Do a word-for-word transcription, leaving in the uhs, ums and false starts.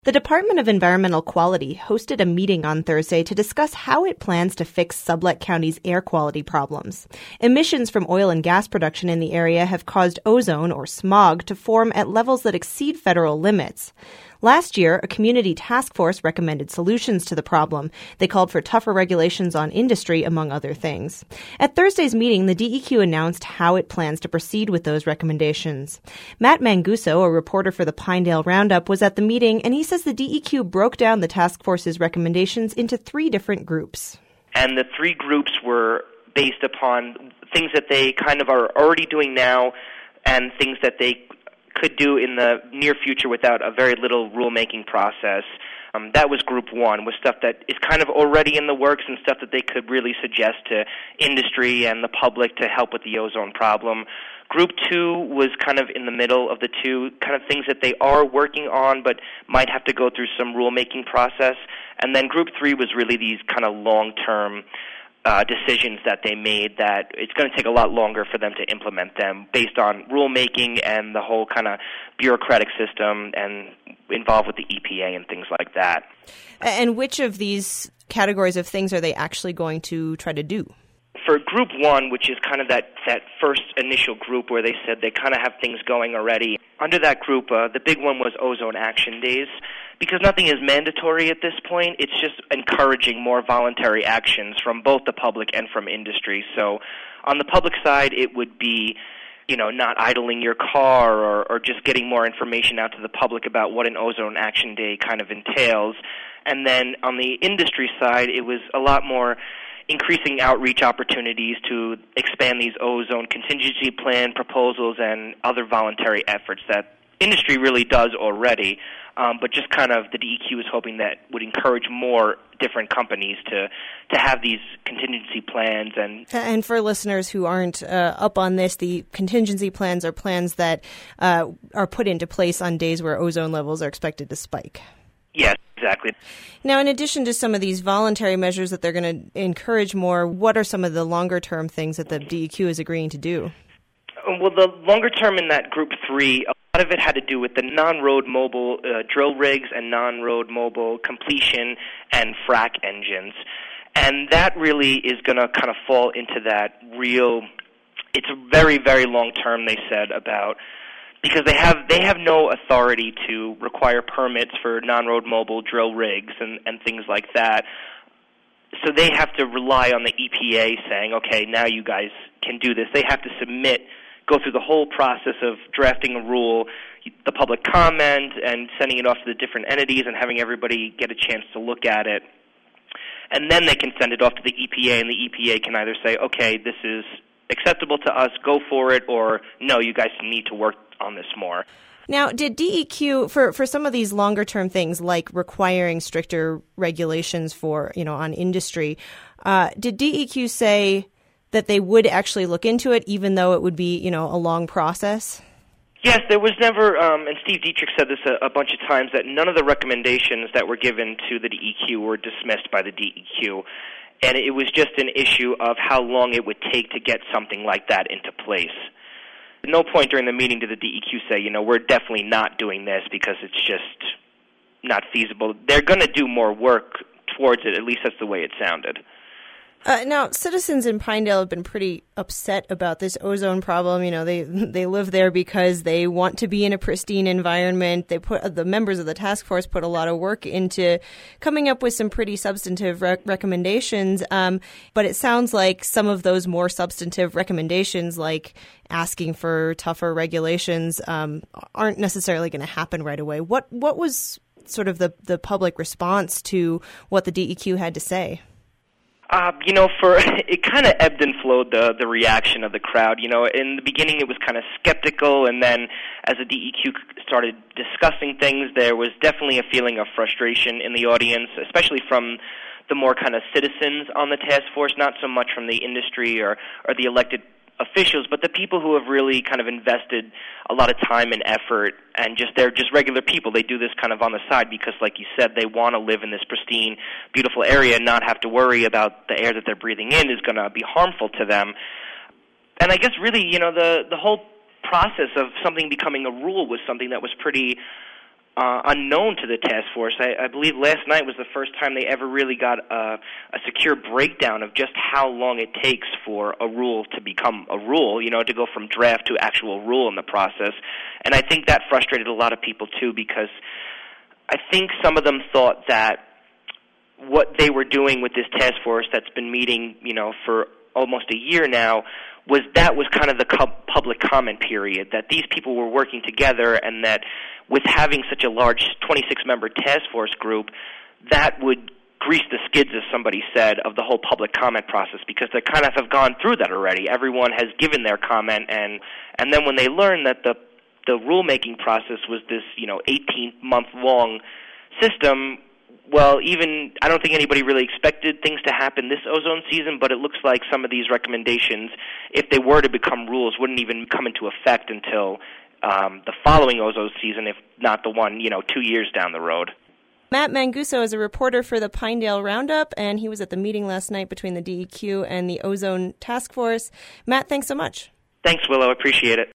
The Department of Environmental Quality hosted a meeting on Thursday to discuss how it plans to fix Sublette County's air quality problems. Emissions from oil and gas production in the area have caused ozone, or smog, to form at levels that exceed federal limits. Last year, a community task force recommended solutions to the problem. They called for tougher regulations on industry, among other things. At Thursday's meeting, the D E Q announced how it plans to proceed with those recommendations. Matt Manguso, a reporter for the Pinedale Roundup, was at the meeting, and he says the D E Q broke down the task force's recommendations into three different groups. And the three groups were based upon things that they kind of are already doing now and things that they could do in the near future without a very little rulemaking process. Um, that was group one, was stuff that is kind of already in the works and stuff that they could really suggest to industry and the public to help with the ozone problem. Group two was kind of in the middle of the two, kind of things that they are working on but might have to go through some rulemaking process. And then group three was really these kind of long-term Uh, decisions that they made that it's going to take a lot longer for them to implement them based on rulemaking and the whole kind of bureaucratic system and involved with the E P A and things like that. And which of these categories of things are they actually going to try to do? For group one, which is kind of that, that first initial group where they said they kind of have things going already, under that group, uh, the big one was Ozone Action Days. Because nothing is mandatory at this point, it's just encouraging more voluntary actions from both the public and from industry. So on the public side, it would be, you know, not idling your car or, or just getting more information out to the public about what an Ozone Action Day kind of entails. And then on the industry side, it was a lot more increasing outreach opportunities to expand these ozone contingency plan proposals and other voluntary efforts that industry really does already, um, but just kind of the D E Q is hoping that would encourage more different companies to to have these contingency plans. And and for listeners who aren't uh, up on this, the contingency plans are plans that uh, are put into place on days where ozone levels are expected to spike. Yes, exactly. Now, in addition to some of these voluntary measures that they're going to encourage more, what are some of the longer-term things that the D E Q is agreeing to do? Well, the longer term in that group three, a lot of it had to do with the non-road mobile uh, drill rigs and non-road mobile completion and frac engines. And that really is going to kind of fall into that real, it's very, very long term, they said, about, because they have they have no authority to require permits for non-road mobile drill rigs and, and things like that. So they have to rely on the E P A saying, okay, now you guys can do this. They have to submit, go through the whole process of drafting a rule, the public comment, and sending it off to the different entities and having everybody get a chance to look at it. And then they can send it off to the E P A, and the E P A can either say, okay, this is acceptable to us, go for it, or no, you guys need to work on this more. Now, did D E Q, for, for some of these longer-term things like requiring stricter regulations for, you know, on industry, uh, did D E Q say that they would actually look into it, even though it would be, you know, a long process? Yes, there was never, um, and Steve Dietrich said this a, a bunch of times, that none of the recommendations that were given to the D E Q were dismissed by the D E Q. And it was just an issue of how long it would take to get something like that into place. At no point during the meeting did the D E Q say, you know, we're definitely not doing this because it's just not feasible. They're going to do more work towards it, at least that's the way it sounded. Uh, now, citizens in Pinedale have been pretty upset about this ozone problem. You know, they they live there because they want to be in a pristine environment. They put the members of the task force put a lot of work into coming up with some pretty substantive rec- recommendations. Um, but it sounds like some of those more substantive recommendations, like asking for tougher regulations, um, aren't necessarily going to happen right away. What what was sort of the the public response to what the D E Q had to say? Uh, you know, for it kind of ebbed and flowed, the the reaction of the crowd. You know, in the beginning it was kind of skeptical, and then as the D E Q started discussing things, there was definitely a feeling of frustration in the audience, especially from the more kind of citizens on the task force, not so much from the industry or, or the elected officials, but the people who have really kind of invested a lot of time and effort, and just they're just regular people. They do this kind of on the side because, like you said, they want to live in this pristine, beautiful area and not have to worry about the air that they're breathing in is going to be harmful to them. And I guess really, you know, the the whole process of something becoming a rule was something that was pretty uh, unknown to the task force. I, I believe last night was the first time they ever really got a, a secure breakdown of just how long it takes for a rule to become a rule, you know, to go from draft to actual rule in the process. And I think that frustrated a lot of people, too, because I think some of them thought that what they were doing with this task force that's been meeting, you know, for almost a year now, was that was kind of the public comment period, that these people were working together, and that with having such a large twenty-six member task force group, that would grease the skids, as somebody said, of the whole public comment process, because they kind of have gone through that already. Everyone has given their comment, and and then when they learn that the the rulemaking process was this, you know, eighteen-month-long system, well, even I don't think anybody really expected things to happen this ozone season, but it looks like some of these recommendations, if they were to become rules, wouldn't even come into effect until um, the following ozone season, if not the one, you know, two years down the road. Matt Manguso is a reporter for the Pinedale Roundup, and he was at the meeting last night between the D E Q and the Ozone Task Force. Matt, thanks so much. Thanks, Willow. Appreciate it.